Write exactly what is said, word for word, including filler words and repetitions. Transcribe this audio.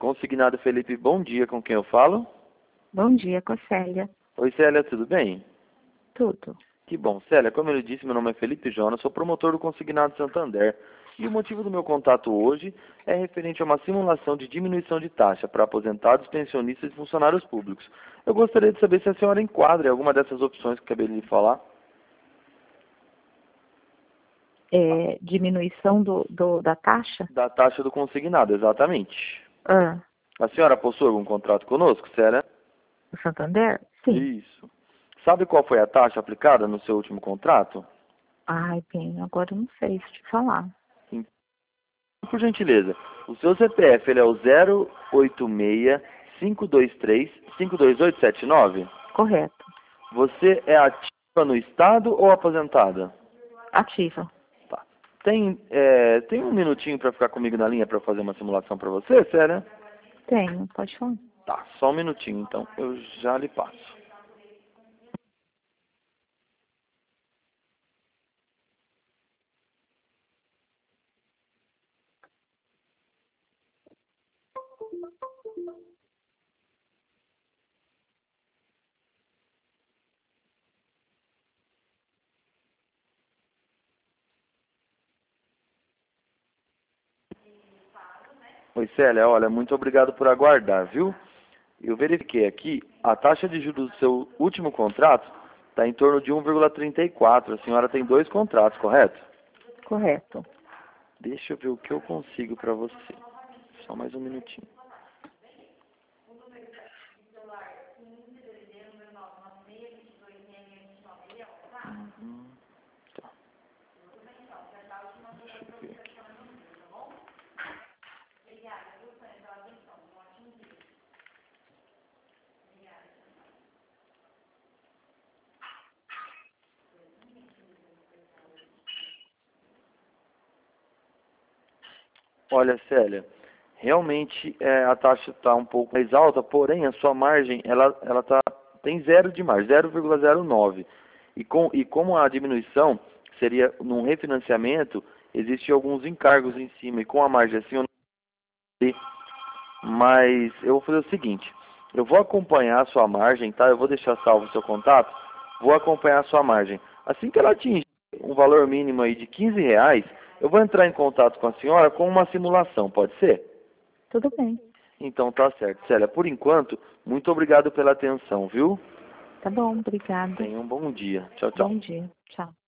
Consignado Felipe, bom dia, com quem eu falo? Bom dia, com a Célia. Oi, Célia, tudo bem? Tudo. Que bom. Célia, como eu disse, meu nome é Felipe Jonas, sou promotor do Consignado Santander. E o motivo do meu contato hoje é referente a uma simulação de diminuição de taxa para aposentados, pensionistas e funcionários públicos. Eu gostaria de saber se a senhora enquadra em alguma dessas opções que acabei de lhe falar. É, diminuição do, do, da taxa? Da taxa do consignado, exatamente. Ah, A senhora possui algum contrato conosco, Célia? o Santander? Sim. Isso. Sabe qual foi a taxa aplicada no seu último contrato? Ai, bem, agora eu não sei se te falar. Por gentileza, o seu C P F ele é o zero oito seis, cinco dois três, cinco dois oito sete nove? Correto. Você é ativa no estado ou aposentada? Ativa. Tá. Tem, é, tem um minutinho para ficar comigo na linha para fazer uma simulação para você, Séria? Tenho, pode falar. Tá, só um minutinho, então eu já lhe passo. Oi, Célia, olha, muito obrigado por aguardar, viu? Eu verifiquei aqui, a taxa de juros do seu último contrato está em torno de um vírgula trinta e quatro. A senhora tem dois contratos, correto? Correto. Deixa eu ver o que eu consigo para você. Só mais um minutinho. Uhum, tá. Deixa eu ver aqui. Olha, Célia, realmente é, a taxa está um pouco mais alta, porém a sua margem ela, ela tá, tem zero de margem, zero vírgula zero nove. E, com, e como a diminuição seria num refinanciamento, existem alguns encargos em cima, e com a margem assim eu não sei. Mas eu vou fazer o seguinte, eu vou acompanhar a sua margem, tá? Eu vou deixar salvo o seu contato, vou acompanhar a sua margem. Assim que ela atingir um valor mínimo aí de quinze reais, eu vou entrar em contato com a senhora com uma simulação, pode ser? Tudo bem. Então tá certo. Célia, por enquanto, muito obrigado pela atenção, viu? Tá bom, obrigada. Tenha um bom dia. Tchau, tchau. Bom dia. Tchau.